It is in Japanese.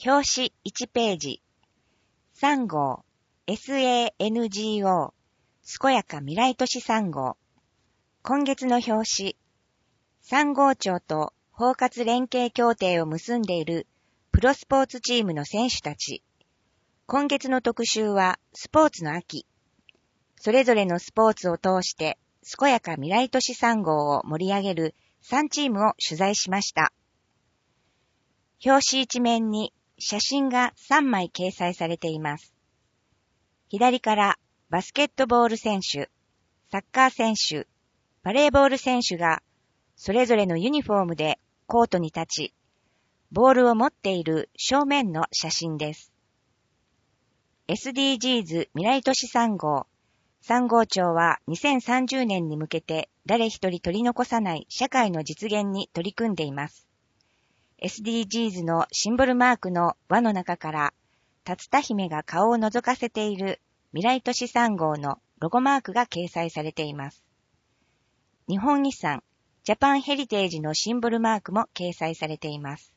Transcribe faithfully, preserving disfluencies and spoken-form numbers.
表紙いちページ。さん号 エスエーエヌジーオー 健やか未来都市さん号。今月の表紙。さん号庁と包括連携協定を結んでいるプロスポーツチームの選手たち。今月の特集はスポーツの秋。それぞれのスポーツを通して健やか未来都市さん号を盛り上げるさんチームを取材しました。表紙一面に写真がさんまい掲載されています。左からバスケットボール選手、サッカー選手、バレーボール選手がそれぞれのユニフォームでコートに立ち、ボールを持っている正面の写真です。エスディージーズ 未来都市さん号。さん号庁はにせんさんじゅうねんに向けて誰一人取り残さない社会の実現に取り組んでいます。エスディージーズ のシンボルマークの輪の中から竜田姫が顔を覗かせている未来都市さん号のロゴマークが掲載されています。日本遺産ジャパンヘリテージのシンボルマークも掲載されています。